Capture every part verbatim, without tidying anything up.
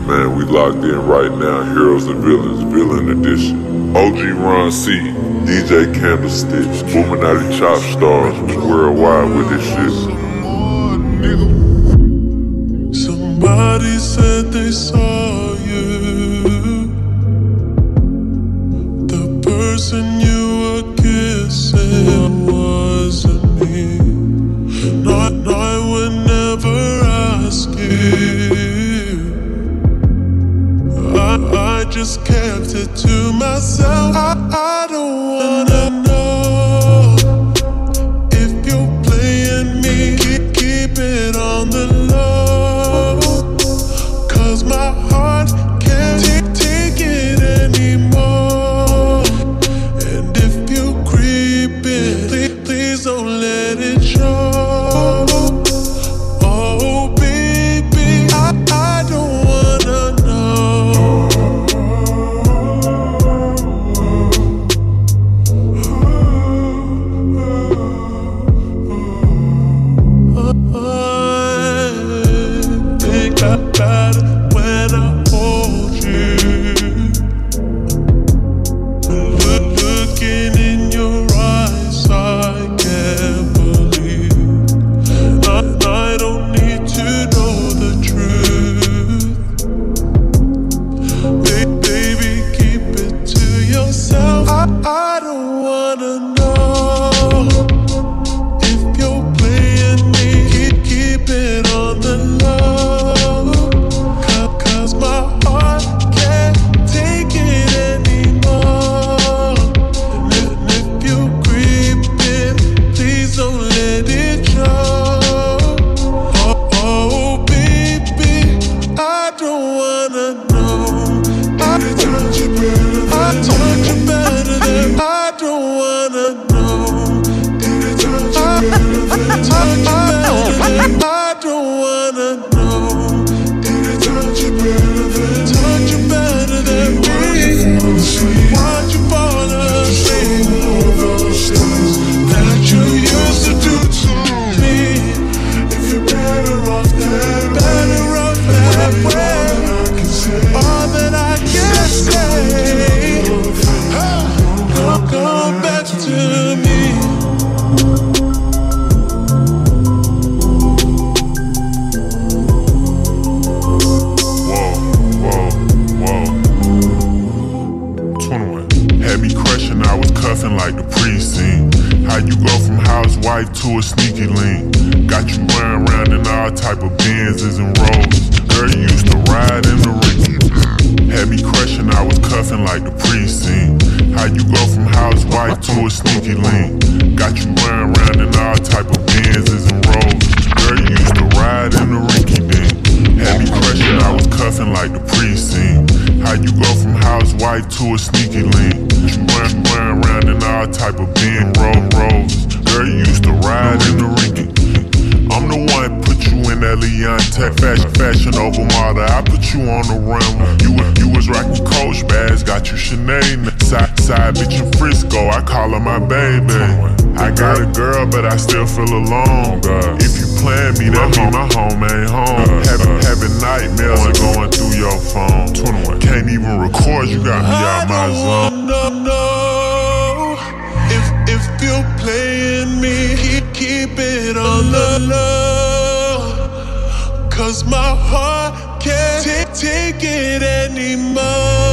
Man, we locked in right now. Heroes and Villains, Villain Edition. O G Ron C, D J Candlestick, Illuminati Chop Stars, we worldwide with this shit. Somebody said they saw you. The person you were kissing wasn't me. No, I would never ask you. I, I just kept it to myself. I, I don't wanna know if you're playing me. Keep, keep it on the low, 'cause my heart can't take, take it anymore. And if you creeping, please, please don't let it show. Oh baby, I, I don't wanna know. I think about it when I hold you. Look, looking in your eyes, I can't believe. I, I don't need to know the truth. Ba- baby, keep it to yourself. I, I don't wanna know if you're playing me. Keep, keep it on the low, 'cause my heart can't take it anymore. And if, and if you creeping, please don't let it show. Oh, oh baby, I don't wanna know. I touch you better than I touch you better than I don't wanna know. Did I touch you better than I touch you better than I don't wanna know. Did I touch you better than touch you better than me? Why'd you fall asleep? That you used to do to me. If you're better off that way, better off that way. All that I can say, come, come back to me. Whoa, whoa, whoa. twenty-one. Had me crushing, I was cuffing like the precinct. How you go from housewife to a sneaky link? Got you running around in all type of Benzes and Rolls. Girl, you used to ride in the Ricky. Had me crushing, I was cuffing like the precinct. How you go from housewife to a sneaky link? Got you running around in all type of Benzes and Rolls. Girl, you used to ride in the Ricky Dink. Had me crushing, I was cuffing like the precinct. How you go from housewife to a sneaky link? You run, run around in all type of Ben roll rolls. Girl, you used to ride in the Ricky. I'm the one put you in that Leontech fashion, fashion over model. I put you on the run. You you was rocking Coach bags, got you Sinead. Side side bitch in Frisco, I call her my baby. I got a girl, but I still feel alone. If you plan me, that mean my home ain't home. Having having nightmares are going through your phone. Can't even record, you got me out my zone. No, no. If if you're playing me, keep, keep it on the low, 'cause my heart can't take, take it anymore.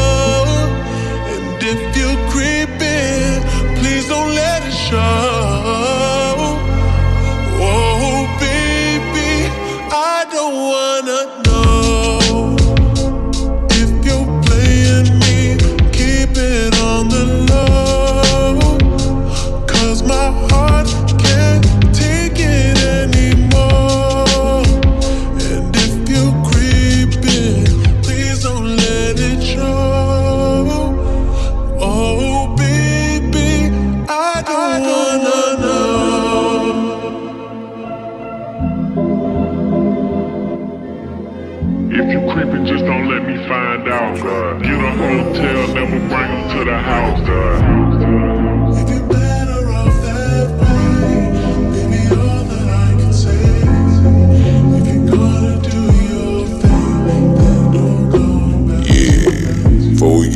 And if you're creeping, please don't let it show. Oh baby, I don't wanna know if you're playing me. Keep it on the low, 'cause my heart can't take it anymore. And if you're creeping, please don't let it show. Oh baby, I don't wanna know. If you creeping, just don't let me find out. Get a hotel, never bring them to the house. If you're better off that way, baby, all that I can say. If you're gonna do your thing, then don't go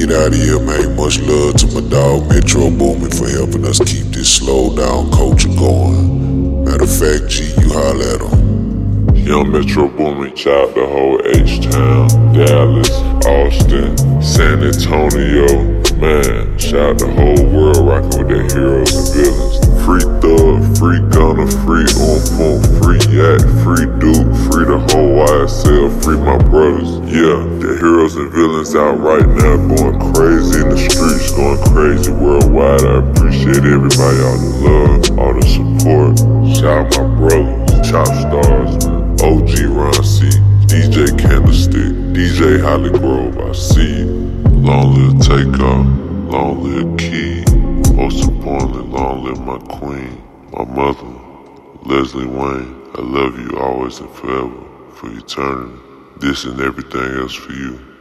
get out of here, man. Much love to my dog Metro Boomin for helping us keep this slow down culture going. Matter of fact, G, you holler at him. Young Metro Boomin, shout the whole H-Town, Dallas, Austin, San Antonio. Man, shout the whole world rockin' with their heroes and villains. Free Thug, free Gunner, free On Point, free Yak, free Duke, free the whole Y S L, free my brothers. Yeah, the heroes and villains out right now going crazy in the streets, going crazy worldwide. I appreciate everybody, all the love, all the support. Shout my brothers, Chop Stars, man. O G Ron C, D J Candlestick, D J Holly Grove, I see you. Long live Takeoff, long live Key. Most importantly, long live my queen, my mother, Leslie Wayne. I love you always and forever, for eternity. This and everything else for you.